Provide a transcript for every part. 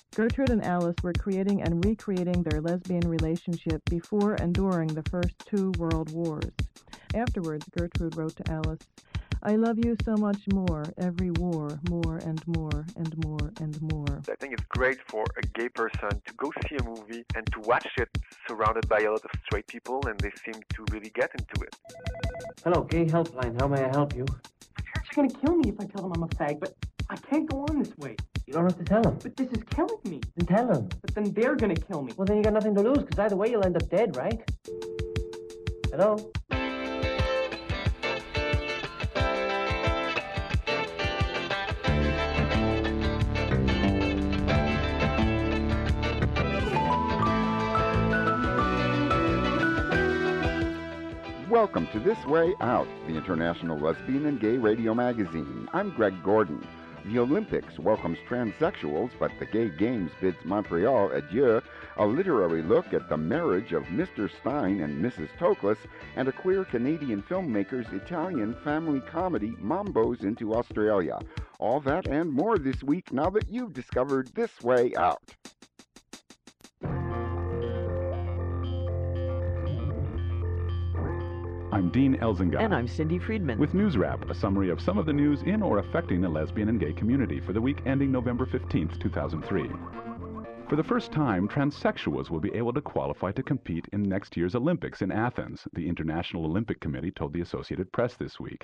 Gertrude and Alice were creating and recreating their lesbian relationship before and during the first two world wars. Afterwards, Gertrude wrote to Alice, "I love you so much more, every war, more and more and more and more." I think it's great for a gay person to go see a movie and to watch it surrounded by a lot of straight people, and they seem to really get into it. Hello, Gay Helpline. How may I help you? My parents are going to kill me if I tell them I'm a fag, but I can't go on this way. You don't have to tell them. But this is killing me. Then tell them. But then they're going to kill me. Well, then you got nothing to lose, because either way you'll end up dead, right? Hello? Welcome to This Way Out, the International Lesbian and Gay Radio Magazine. I'm Greg Gordon. The Olympics welcomes transsexuals, but the Gay Games bids Montreal adieu, a literary look at the marriage of Mr. Stein and Mrs. Toklas, and a queer Canadian filmmaker's Italian family comedy Mambo's into Australia. All that and more this week now that you've discovered This Way Out. I'm Dean Elzinga. And I'm Cindy Friedman. With News Wrap, a summary of some of the news in or affecting the lesbian and gay community for the week ending November 15th, 2003. For the first time, transsexuals will be able to qualify to compete in next year's Olympics in Athens, the International Olympic Committee told the Associated Press this week.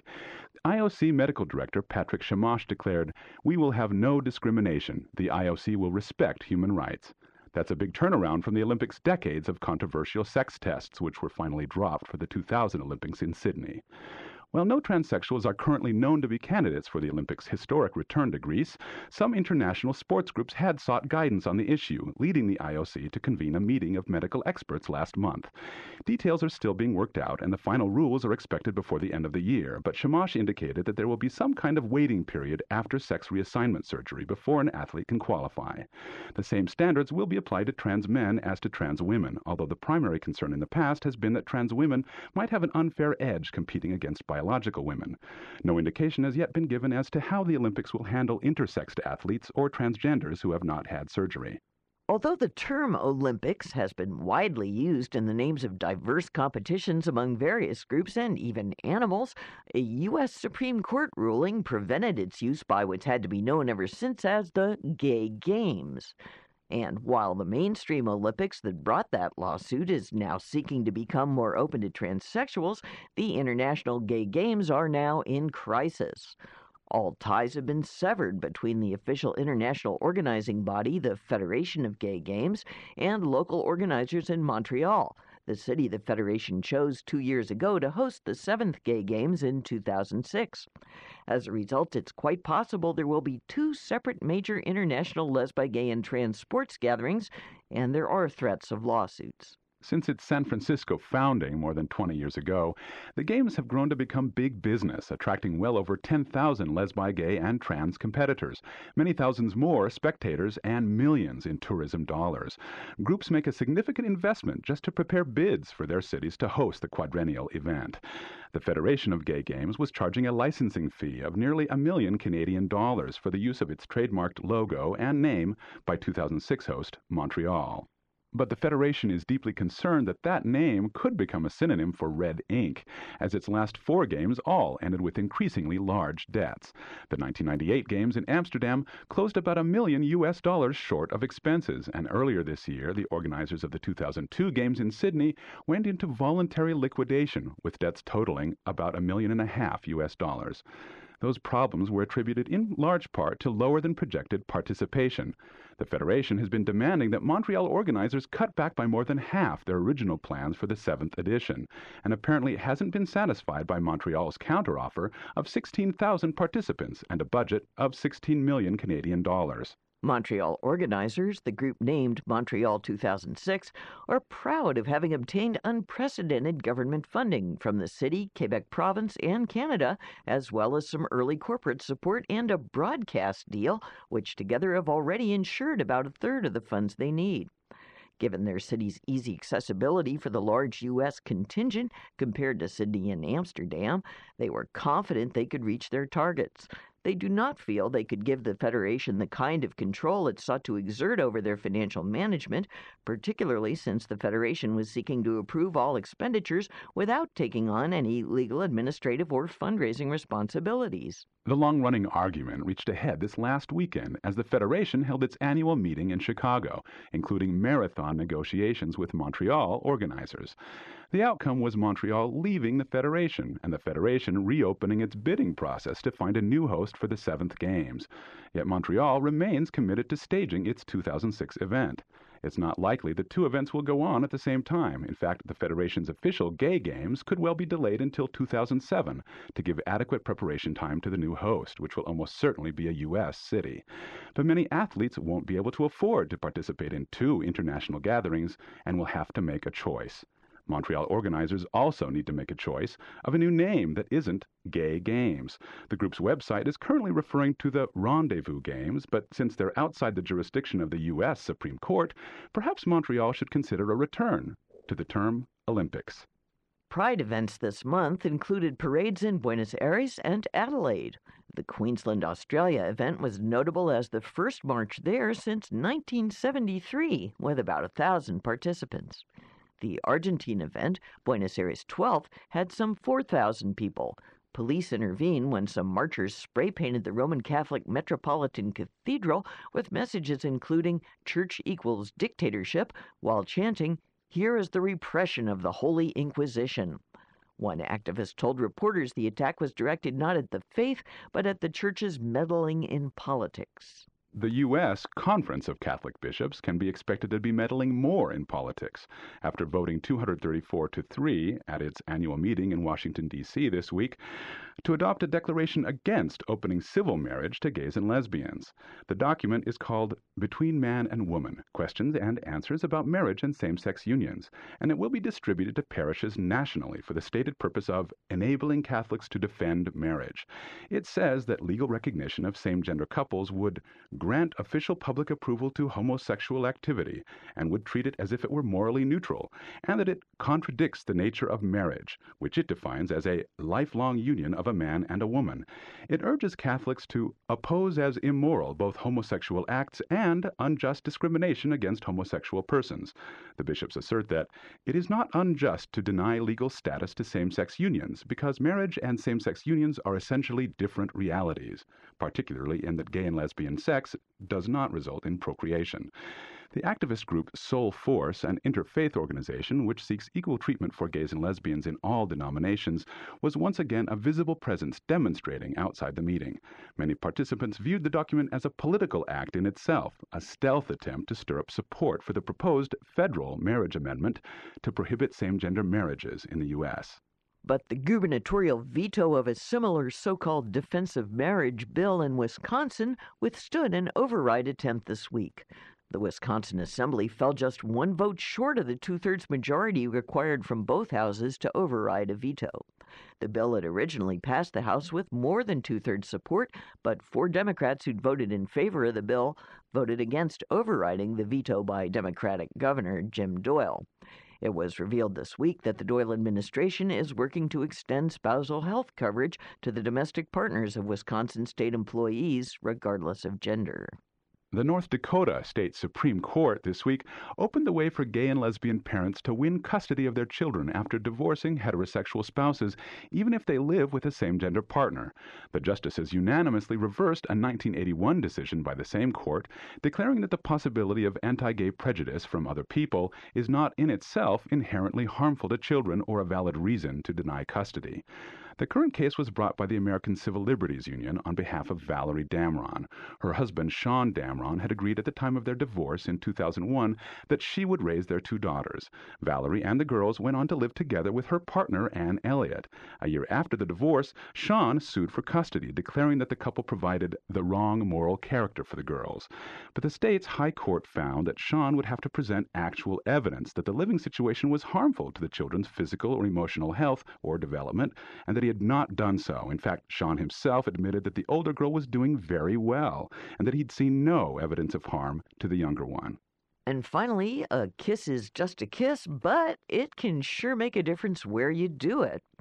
IOC Medical Director Patrick Shamash declared, "We will have no discrimination. The IOC will respect human rights." That's a big turnaround from the Olympics' decades of controversial sex tests, which were finally dropped for the 2000 Olympics in Sydney. While no transsexuals are currently known to be candidates for the Olympics' historic return to Greece, some international sports groups had sought guidance on the issue, leading the IOC to convene a meeting of medical experts last month. Details are still being worked out, and the final rules are expected before the end of the year, but Shamash indicated that there will be some kind of waiting period after sex reassignment surgery before an athlete can qualify. The same standards will be applied to trans men as to trans women, although the primary concern in the past has been that trans women might have an unfair edge competing against biological women. No indication has yet been given as to how the Olympics will handle intersexed athletes or transgenders who have not had surgery. Although the term Olympics has been widely used in the names of diverse competitions among various groups and even animals, a U.S. Supreme Court ruling prevented its use by what's had to be known ever since as the Gay Games. And while the mainstream Olympics that brought that lawsuit is now seeking to become more open to transsexuals, the International Gay Games are now in crisis. All ties have been severed between the official international organizing body, the Federation of Gay Games, and local organizers in Montreal, the city the Federation chose 2 years ago to host the 7th Gay Games in 2006. As a result, it's quite possible there will be 2 separate major international lesbi, gay, and trans sports gatherings, and there are threats of lawsuits. Since its San Francisco founding more than 20 years ago, the Games have grown to become big business, attracting well over 10,000 lesbi, gay, and trans competitors, many thousands more spectators, and millions in tourism dollars. Groups make a significant investment just to prepare bids for their cities to host the quadrennial event. The Federation of Gay Games was charging a licensing fee of nearly $1 million Canadian dollars for the use of its trademarked logo and name by 2006 host Montreal. But the Federation is deeply concerned that that name could become a synonym for red ink, as its last 4 games all ended with increasingly large debts. The 1998 Games in Amsterdam closed about $1 million short of expenses, and earlier this year, the organizers of the 2002 Games in Sydney went into voluntary liquidation, with debts totaling about $1.5 million. Those problems were attributed in large part to lower than projected participation. The Federation has been demanding that Montreal organizers cut back by more than half their original plans for the 7th edition, and apparently hasn't been satisfied by Montreal's counteroffer of 16,000 participants and a budget of 16 million Canadian dollars. Montreal organizers, the group named Montreal 2006, are proud of having obtained unprecedented government funding from the city, Quebec province, and Canada, as well as some early corporate support and a broadcast deal, which together have already ensured about a third of the funds they need. Given their city's easy accessibility for the large U.S. contingent compared to Sydney and Amsterdam, they were confident they could reach their targets. they do not feel they could give the Federation the kind of control it sought to exert over their financial management, particularly since the Federation was seeking to approve all expenditures without taking on any legal, administrative, or fundraising responsibilities. The long-running argument reached a head this last weekend as the Federation held its annual meeting in Chicago, including marathon negotiations with Montreal organizers. The outcome was Montreal leaving the Federation, and the Federation reopening its bidding process to find a new host for the 7th Games. Yet Montreal remains committed to staging its 2006 event. It's not likely the two events will go on at the same time. In fact, the Federation's official Gay Games could well be delayed until 2007 to give adequate preparation time to the new host, which will almost certainly be a U.S. city. But many athletes won't be able to afford to participate in two international gatherings and will have to make a choice. Montreal organizers also need to make a choice of a new name that isn't Gay Games. The group's website is currently referring to the Rendezvous Games, but since they're outside the jurisdiction of the U.S. Supreme Court, perhaps Montreal should consider a return to the term Olympics. Pride events this month included parades in Buenos Aires and Adelaide. The Queensland, Australia event was notable as the first march there since 1973, with about 1,000 participants. The Argentine event, Buenos Aires 12th, had some 4,000 people. Police intervened when some marchers spray-painted the Roman Catholic Metropolitan Cathedral with messages including "Church equals dictatorship," while chanting, "Here is the repression of the Holy Inquisition." One activist told reporters the attack was directed not at the faith, but at the church's meddling in politics. The U.S. Conference of Catholic Bishops can be expected to be meddling more in politics. After voting 234-3 at its annual meeting in Washington, D.C. this week, to adopt a declaration against opening civil marriage to gays and lesbians. The document is called Between Man and Woman, Questions and Answers About Marriage and Same-Sex Unions, and it will be distributed to parishes nationally for the stated purpose of enabling Catholics to defend marriage. It says that legal recognition of same-gender couples would grant official public approval to homosexual activity and would treat it as if it were morally neutral, and that it contradicts the nature of marriage, which it defines as a lifelong union of a man and a woman. It urges Catholics to oppose as immoral both homosexual acts and unjust discrimination against homosexual persons. The bishops assert that it is not unjust to deny legal status to same-sex unions because marriage and same-sex unions are essentially different realities, particularly in that gay and lesbian sex does not result in procreation. The activist group Soul Force, an interfaith organization which seeks equal treatment for gays and lesbians in all denominations, was once again a visible presence demonstrating outside the meeting. Many participants viewed the document as a political act in itself, a stealth attempt to stir up support for the proposed federal marriage amendment to prohibit same-gender marriages in the U.S. But the gubernatorial veto of a similar so-called defensive marriage bill in Wisconsin withstood an override attempt this week. The Wisconsin Assembly fell just one vote short of the two-thirds majority required from both houses to override a veto. The bill had originally passed the House with more than two-thirds support, but 4 Democrats who'd voted in favor of the bill voted against overriding the veto by Democratic Governor Jim Doyle. It was revealed this week that the Doyle administration is working to extend spousal health coverage to the domestic partners of Wisconsin state employees, regardless of gender. The North Dakota State Supreme Court this week opened the way for gay and lesbian parents to win custody of their children after divorcing heterosexual spouses, even if they live with a same-gender partner. The justices unanimously reversed a 1981 decision by the same court, declaring that the possibility of anti-gay prejudice from other people is not in itself inherently harmful to children or a valid reason to deny custody. The current case was brought by the American Civil Liberties Union on behalf of Valerie Damron. Her husband, Sean Damron, had agreed at the time of their divorce in 2001 that she would raise their 2 daughters. Valerie and the girls went on to live together with her partner, Ann Elliott. A year after the divorce, Sean sued for custody, declaring that the couple provided the wrong moral character for the girls. But the state's high court found that Sean would have to present actual evidence that the living situation was harmful to the children's physical or emotional health or development, and that he had not done so. In fact, Sean himself admitted that the older girl was doing very well, and that he'd seen no evidence of harm to the younger one. And finally, a kiss is just a kiss, but it can sure make a difference where you do it.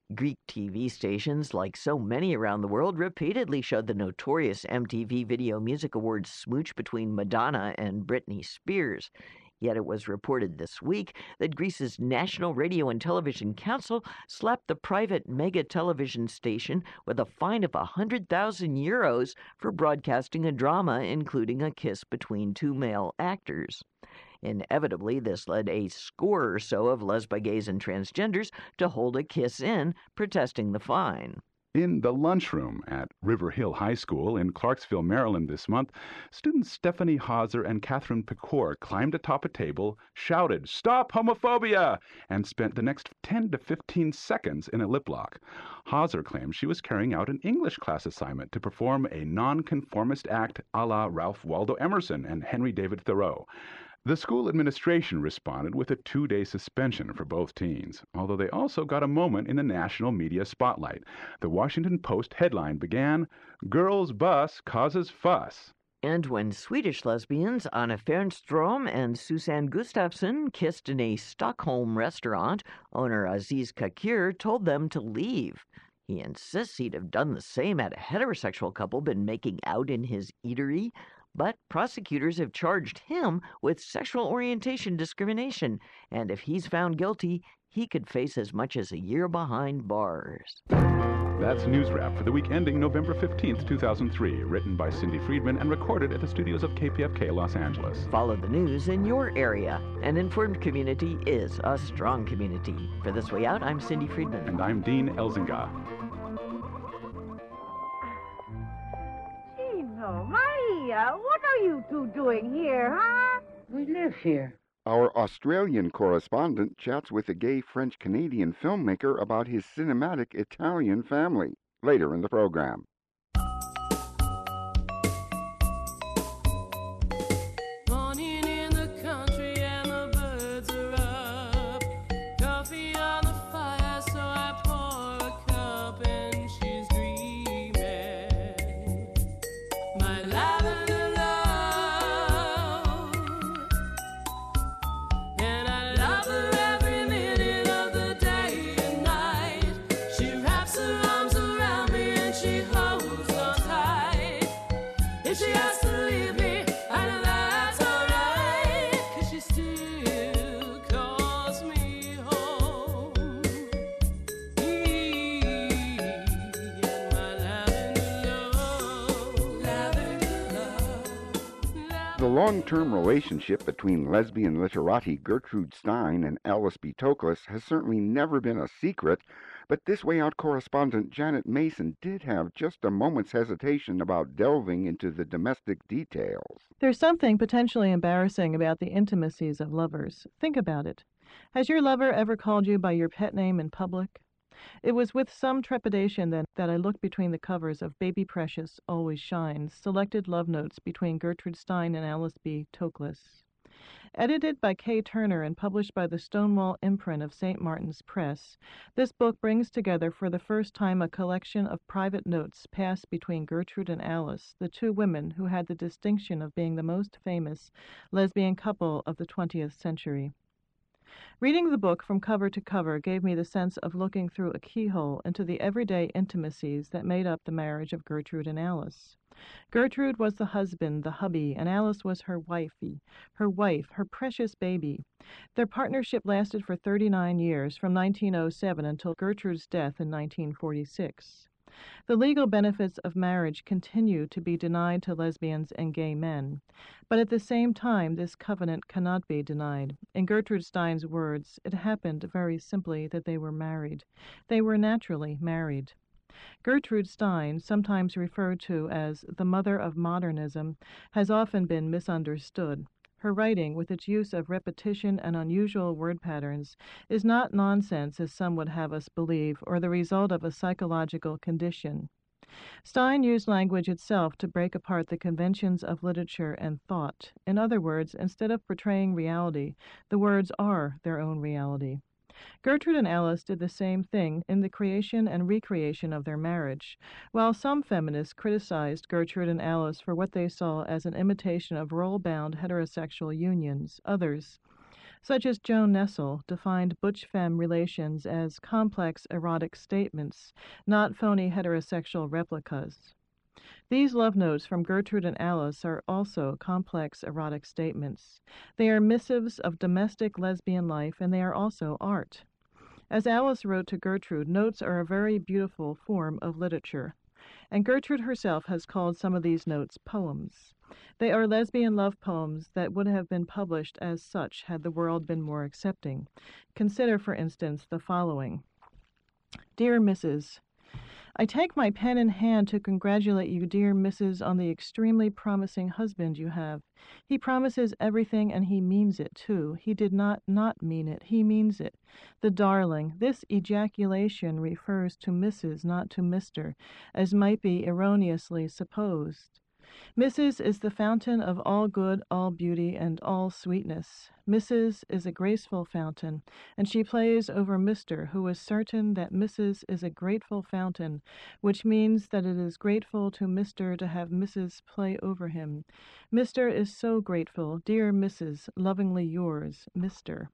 Greek TV stations, like so many around the world, repeatedly showed the notorious MTV Video Music Awards smooch between Madonna and Britney Spears. Yet it was reported this week that Greece's National Radio and Television Council slapped the private mega television station with a fine of 100,000 euros for broadcasting a drama including a kiss between two male actors. Inevitably, this led a score or so of lesbian, gays, and transgenders to hold a kiss in, protesting the fine. In the lunchroom at River Hill High School in Clarksville, Maryland this month, students Stephanie Hauser and Catherine Pecor climbed atop a table, shouted, "Stop homophobia!" and spent the next 10 to 15 seconds in a lip lock. Hauser claimed she was carrying out an English class assignment to perform a nonconformist act a la Ralph Waldo Emerson and Henry David Thoreau. The school administration responded with a 2-day suspension for both teens, although they also got a moment in the national media spotlight. The Washington Post headline began, "Girls' Bus Causes Fuss." And when Swedish lesbians Anna Fernström and Susanne Gustafsson kissed in a Stockholm restaurant, owner Aziz Kakir told them to leave. He insists he'd have done the same had a heterosexual couple been making out in his eatery. But prosecutors have charged him with sexual orientation discrimination, and if he's found guilty, he could face as much as a year behind bars. That's News Wrap for the week ending November 15th, 2003, written by Cindy Friedman and recorded at the studios of KPFK Los Angeles. Follow the news in your area. An informed community is a strong community. For This Way Out, I'm Cindy Friedman. And I'm Dean Elzinga. Maria, what are you two doing here, huh? We live here. Our Australian correspondent chats with a gay French-Canadian filmmaker about his cinematic Italian family later in the program. The long-term relationship between lesbian literati Gertrude Stein and Alice B. Toklas has certainly never been a secret, but This Way Out correspondent Janet Mason did have just a moment's hesitation about delving into the domestic details. There's something potentially embarrassing about the intimacies of lovers. Think about it. Has your lover ever called you by your pet name in public? It was with some trepidation then that I looked between the covers of Baby Precious, Always Shines, selected love notes between Gertrude Stein and Alice B. Toklas. Edited by Kay Turner and published by the Stonewall imprint of St. Martin's Press, this book brings together for the first time a collection of private notes passed between Gertrude and Alice, the two women who had the distinction of being the most famous lesbian couple of the 20th century. Reading the book from cover to cover gave me the sense of looking through a keyhole into the everyday intimacies that made up the marriage of Gertrude and Alice. Gertrude was the husband, the hubby, and Alice was her wifey, her wife, her precious baby. Their partnership lasted for 39 years, from 1907 until Gertrude's death in 1946. The legal benefits of marriage continue to be denied to lesbians and gay men. But at the same time, this covenant cannot be denied. In Gertrude Stein's words, it happened very simply that they were married. They were naturally married. Gertrude Stein, sometimes referred to as the mother of modernism, has often been misunderstood. Her writing, with its use of repetition and unusual word patterns, is not nonsense as some would have us believe, or the result of a psychological condition. Stein used language itself to break apart the conventions of literature and thought. In other words, instead of portraying reality, the words are their own reality. Gertrude and Alice did the same thing in the creation and recreation of their marriage. While some feminists criticized Gertrude and Alice for what they saw as an imitation of role-bound heterosexual unions, others, such as Joan Nessel defined butch-femme relations as complex erotic statements, not phony heterosexual replicas. These love notes from Gertrude and Alice are also complex erotic statements. They are missives of domestic lesbian life, and they are also art. As Alice wrote to Gertrude, notes are a very beautiful form of literature, and Gertrude herself has called some of these notes poems. They are lesbian love poems that would have been published as such had the world been more accepting. Consider, for instance, the following. Dear Mrs., I take my pen in hand to congratulate you, dear Mrs., on the extremely promising husband you have. He promises everything, and he means it, too. He did not mean it. He means it. The darling. This ejaculation refers to Mrs., not to Mr., as might be erroneously supposed. Mrs. is the fountain of all good, all beauty, and all sweetness. Mrs. is a graceful fountain, and she plays over Mr., who is certain that Mrs. is a grateful fountain, which means that it is grateful to Mr. to have Mrs. play over him. Mr. is so grateful. Dear Mrs., lovingly yours, Mr.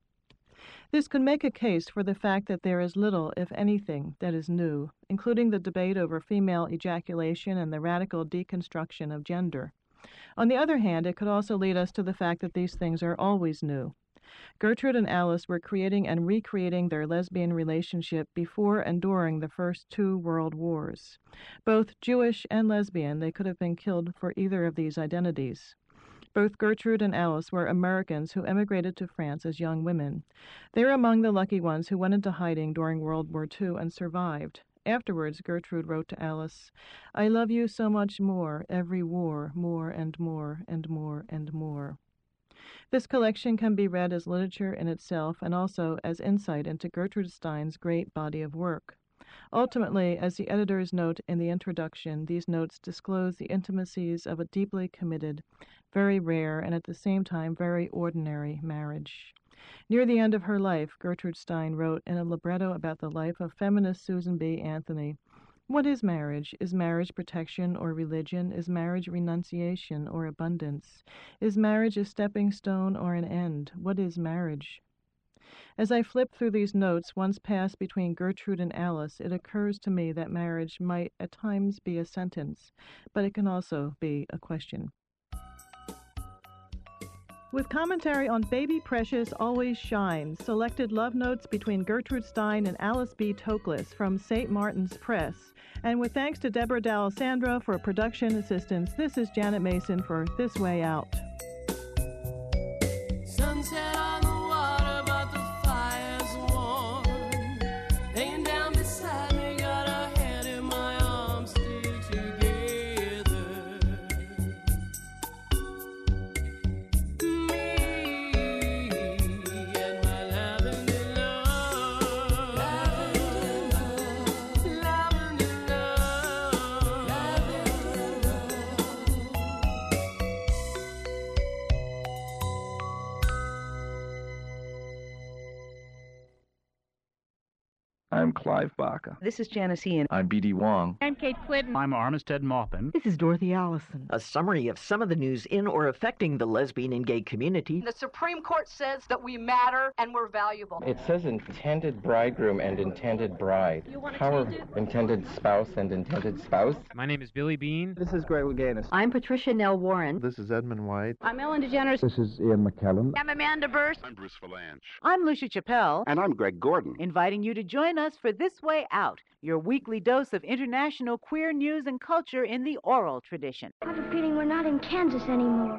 This could make a case for the fact that there is little, if anything, that is new, including the debate over female ejaculation and the radical deconstruction of gender. On the other hand, it could also lead us to the fact that these things are always new. Gertrude and Alice were creating and recreating their lesbian relationship before and during the first 2 world wars. Both Jewish and lesbian, they could have been killed for either of these identities. Both Gertrude and Alice were Americans who emigrated to France as young women. They were among the lucky ones who went into hiding during World War II and survived. Afterwards, Gertrude wrote to Alice, I love you so much more, every war, more and more and more and more. This collection can be read as literature in itself and also as insight into Gertrude Stein's great body of work. Ultimately, as the editors note in the introduction, these notes disclose the intimacies of a deeply committed, very rare, and at the same time very ordinary marriage. Near the end of her life, Gertrude Stein wrote in a libretto about the life of feminist Susan B. Anthony, what is marriage? Is marriage protection or religion? Is marriage renunciation or abundance? Is marriage a stepping stone or an end? What is marriage? As I flip through these notes once passed between Gertrude and Alice, it occurs to me that marriage might at times be a sentence, but it can also be a question. With commentary on Baby Precious Always Shines, selected love notes between Gertrude Stein and Alice B. Toklas from St. Martin's Press, and with thanks to Deborah D'Alessandro for production assistance, this is Janet Mason for This Way Out. Sunset on the water, but the fire's warm. Laying down beside me, got her head in my arms, still together. Me and my lavender love. Lavender love. Lavender love. Lavender love. I'm Clive Barker. This is Janice Ian. I'm B.D. Wong. I'm Kate Clinton. I'm Armistead Maupin. This is Dorothy Allison. A summary of some of the news in or affecting the lesbian and gay community. The Supreme Court says that we matter and we're valuable. It says intended bridegroom and intended bride. How are intended spouse and intended spouse? My name is Billy Bean. This is Greg Louganis. I'm Patricia Nell Warren. This is Edmund White. I'm Ellen DeGeneres. This is Ian McKellen. I'm Amanda Burst. I'm Bruce Valanche. I'm Lucia Chappelle. And I'm Greg Gordon. Inviting you to join us for This Way Out, your weekly dose of international queer news and culture in the oral tradition. I have a feeling we're not in Kansas anymore.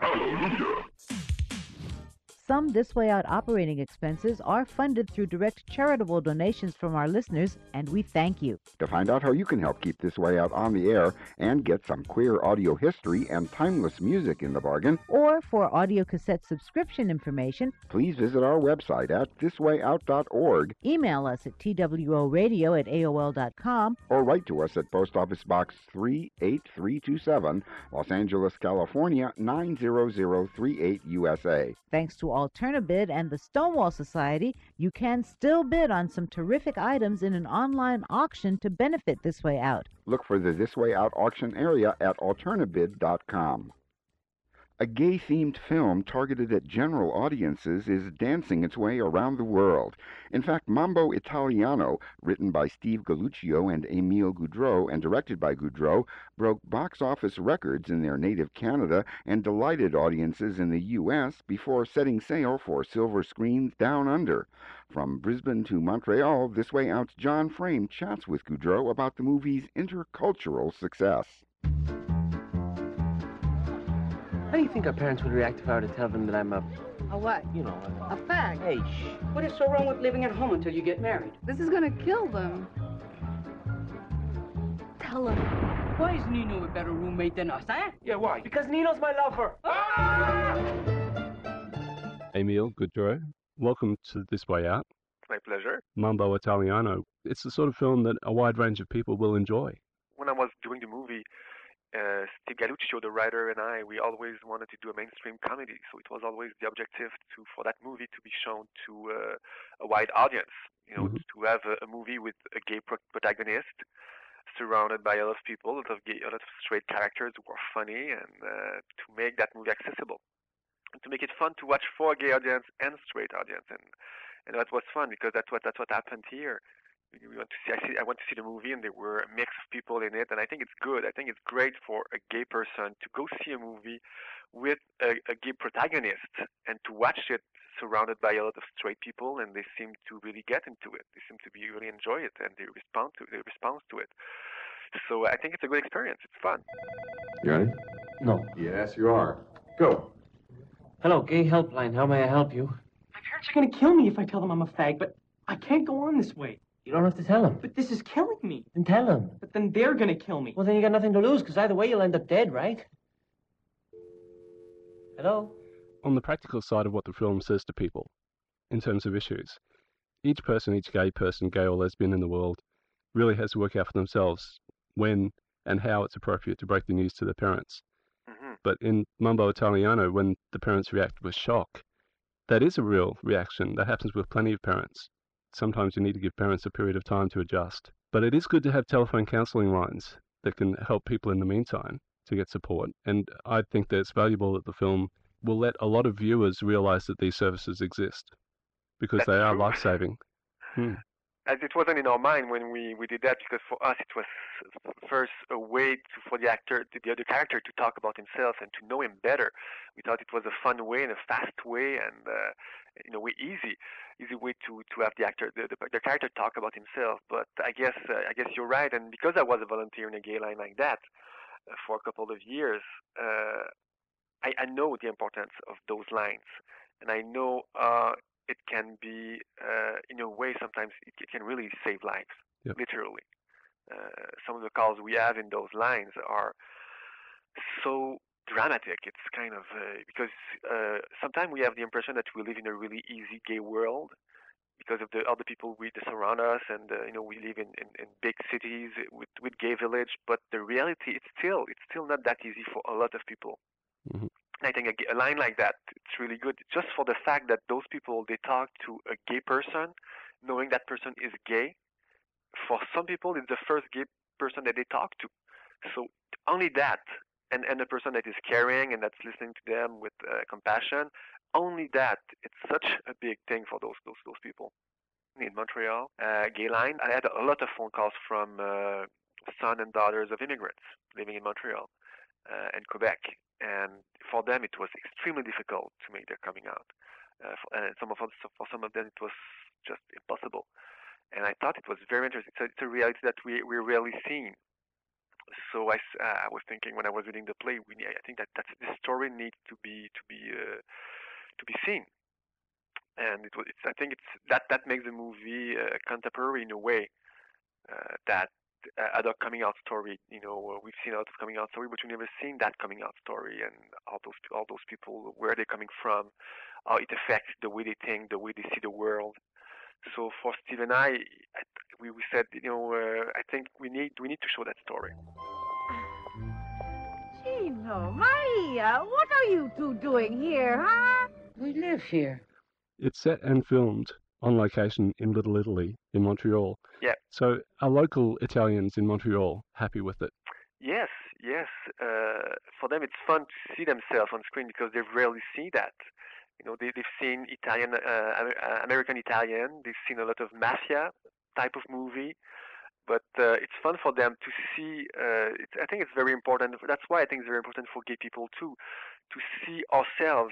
Some This Way Out operating expenses are funded through direct charitable donations from our listeners, and we thank you. To find out how you can help keep This Way Out on the air and get some queer audio history and timeless music in the bargain, or for audio cassette subscription information, please visit our website at thiswayout.org. Email us at tworadio@aol.com, or write to us at Post Office Box 38327, Los Angeles, California 90038 USA. Thanks to Alternabid and the Stonewall Society, you can still bid on some terrific items in an online auction to benefit This Way Out. Look for the This Way Out auction area at alternabid.com. A gay-themed film targeted at general audiences is dancing its way around the world. In fact, Mambo Italiano, written by Steve Galluccio and Émile Goudreau and directed by Goudreau, broke box office records in their native Canada and delighted audiences in the U.S. before setting sail for silver screens down under. From Brisbane to Montreal, This Way Out's John Frame chats with Goudreau about the movie's intercultural success. How do you think our parents would react if I were to tell them that I'm a what? You know, A fag. Hey, shh. What is so wrong with living at home until you get married? This is gonna kill them. Tell them. Why is Nino a better roommate than us, huh? Yeah, why? Because Nino's my lover. Émile Goudreau, welcome to This Way Out. It's my pleasure. Mambo Italiano. It's the sort of film that a wide range of people will enjoy. When I was doing the movie, Steve Galluccio, the writer, and I, we always wanted to do a mainstream comedy. So it was always the objective for that movie to be shown to a wide audience. You know, to have a movie with a gay protagonist, surrounded by a lot of people, a lot of straight characters who are funny, and to make that movie accessible, and to make it fun to watch for a gay audience and straight audience, and that was fun because that's what happened here. I went to see the movie, and there were a mix of people in it, and I think it's good. I think it's great for a gay person to go see a movie with a gay protagonist and to watch it surrounded by a lot of straight people, and they seem to really get into it. They seem to really enjoy it, and they respond to it. So I think it's a good experience. It's fun. You ready? No. Yes, you are. Go. Hello, Gay Helpline. How may I help you? My parents are gonna kill me if I tell them I'm a fag, but I can't go on this way. You don't have to tell them. But this is killing me. Then tell them. But then they're gonna kill me. Well, then you got nothing to lose, because either way you'll end up dead, right? Hello? On the practical side of what the film says to people, in terms of issues, each gay person, gay or lesbian in the world, really has to work out for themselves when and how it's appropriate to break the news to their parents. But in Mambo Italiano, when the parents react with shock, that is a real reaction. That happens with plenty of parents. Sometimes you need to give parents a period of time to adjust. But it is good to have telephone counselling lines that can help people in the meantime to get support. And I think that it's valuable that the film will let a lot of viewers realize that these services exist, because they are life-saving. As it wasn't in our mind when we did that, because for us it was first a way for the other character to talk about himself and to know him better. We thought it was a fun way and a fast way, and in a way easy way to have the character talk about himself. But I guess you're right, and because I was a volunteer in a gay line like that for a couple of years, I know the importance of those lines, and I know it can be, in a way, sometimes it can really save lives, literally. Some of the calls we have in those lines are so dramatic. It's kind of, because sometimes we have the impression that we live in a really easy gay world because of the other people that surround us, and we live in big cities with gay village, but the reality, it's still not that easy for a lot of people. I think a line like that, it's really good just for the fact that those people, they talk to a gay person, knowing that person is gay. For some people, it's the first gay person that they talk to. So only that, and a person that is caring and that's listening to them with compassion, only that, it's such a big thing for those people. In Montreal, Gay Line, I had a lot of phone calls from sons and daughters of immigrants living in Montreal and Quebec. And for them, it was extremely difficult to make their coming out. And for some of them, it was just impossible. And I thought it was very interesting. It's a reality that we're rarely seeing. So I was thinking when I was reading the play, I think that this story needs to be seen. And I think that makes the movie contemporary in a way that. Other coming out story, we've seen a lot of coming out story, but we've never seen that coming out story, and all those people, where they're coming from, how it affects the way they think, the way they see the world. So for Steve and I, we said, I think we need to show that story. Gino, Maria, what are you two doing here, huh? We live here. It's set and filmed on location in Little Italy in Montreal. Yeah. So are local Italians in Montreal happy with it? Yes, yes, for them it's fun to see themselves on screen because they rarely see that. They've seen American Italian. They've seen a lot of mafia type of movie. But it's fun for them to see. I think it's very important. That's why I think it's very important for gay people too, to see ourselves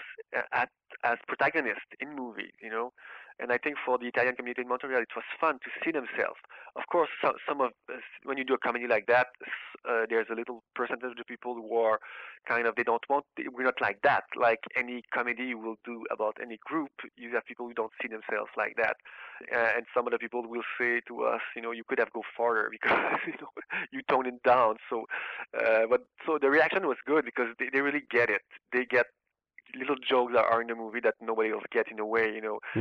as protagonists in movies. And I think for the Italian community in Montreal, it was fun to see themselves. Of course, some of when you do a comedy like that, there's a little percentage of people who are kind of we're not like that. Like any comedy you will do about any group, you have people who don't see themselves like that, and some of the people will say to us, you could have go farther because you tone it down. So the reaction was good because they really get it. They get little jokes that are in the movie that nobody else gets in a way,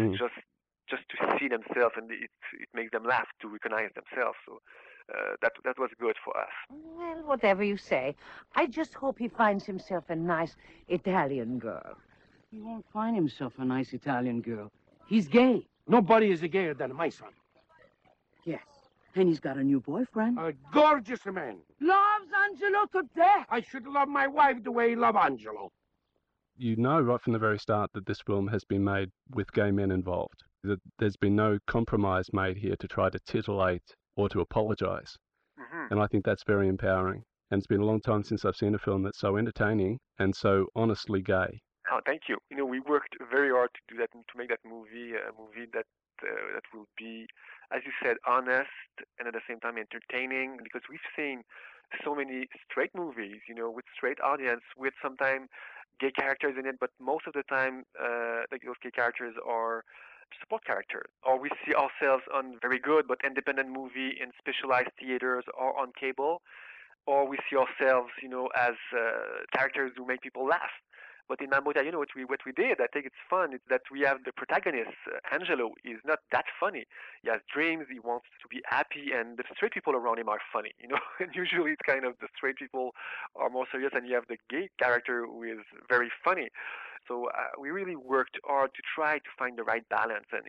just to see themselves, and it makes them laugh to recognize themselves. So that was good for us. Well, whatever you say. I just hope he finds himself a nice Italian girl. He won't find himself a nice Italian girl. He's gay. Nobody is gayer than my son. Yes. And he's got a new boyfriend. A gorgeous man. Loves Angelo to death. I should love my wife the way he loved Angelo. You know right from the very start that this film has been made with gay men involved. That there's been no compromise made here to try to titillate or to apologize. Mm-hmm. And I think that's very empowering. And it's been a long time since I've seen a film that's so entertaining and so honestly gay. Oh, thank you. We worked very hard to do that and to make that movie a movie that will be, as you said, honest and at the same time entertaining. Because we've seen so many straight movies, with straight audience, with sometimes gay characters in it, but most of the time, those gay characters are support characters, or we see ourselves on very good but independent movie in specialized theaters or on cable, or we see ourselves, as characters who make people laugh. But in Mambo Italiano, what we did, I think it's fun, is that we have the protagonist, Angelo, is not that funny. He has dreams, he wants to be happy, and the straight people around him are funny, And usually it's kind of the straight people are more serious, and you have the gay character who is very funny. So we really worked hard to try to find the right balance, and,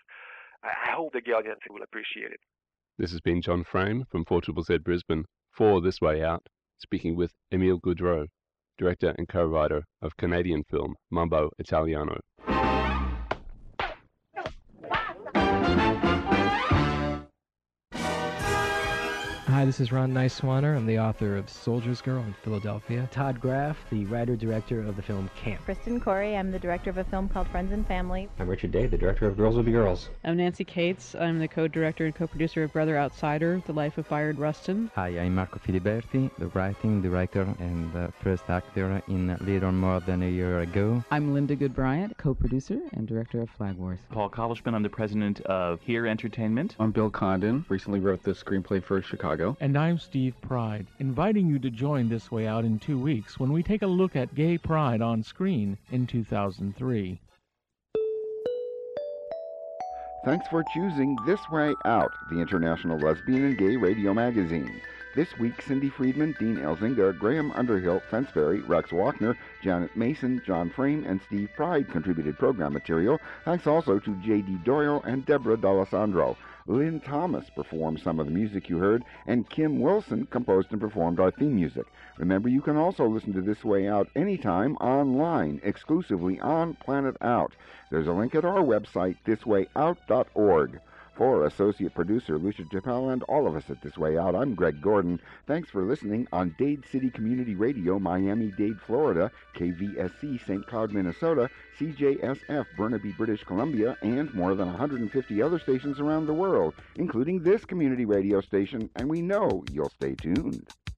I hope the gay audience will appreciate it. This has been John Frame from 4ZZZ Brisbane for This Way Out, speaking with Émile Goudreau, director and co-writer of Canadian film Mambo Italiano. Hi, this is Ron Neiswaner. I'm the author of Soldier's Girl in Philadelphia. Todd Graff, the writer-director of the film Camp. Kristen Corey, I'm the director of a film called Friends and Family. I'm Richard Day, the director of Girls Will Be Girls. I'm Nancy Cates. I'm the co-director and co-producer of Brother Outsider, The Life of Bayard Rustin. Hi, I'm Marco Filiberti, the writing, director, and first actor in Little More Than a Year Ago. I'm Linda Goodbryant, co-producer and director of Flag Wars. Paul Kovalchman, I'm the president of Here Entertainment. I'm Bill Condon, recently wrote the screenplay for Chicago. And I'm Steve Pride, inviting you to join This Way Out in 2 weeks when we take a look at gay pride on screen in 2003. Thanks for choosing This Way Out, the International Lesbian and Gay Radio Magazine. This week, Cindy Friedman, Dean Elzinga, Graham Underhill, Fensberry, Rex Walkner, Janet Mason, John Frame, and Steve Pride contributed program material. Thanks also to J.D. Doyle and Deborah D'Alessandro. Lynn Thomas performed some of the music you heard, and Kim Wilson composed and performed our theme music. Remember, you can also listen to This Way Out anytime online, exclusively on Planet Out. There's a link at our website, thiswayout.org. For associate producer Lucia Chappelle and all of us at This Way Out, I'm Greg Gordon. Thanks for listening on Dade City Community Radio, Miami-Dade, Florida, KVSC, St. Cloud, Minnesota, CJSF, Burnaby, British Columbia, and more than 150 other stations around the world, including this community radio station, and we know you'll stay tuned.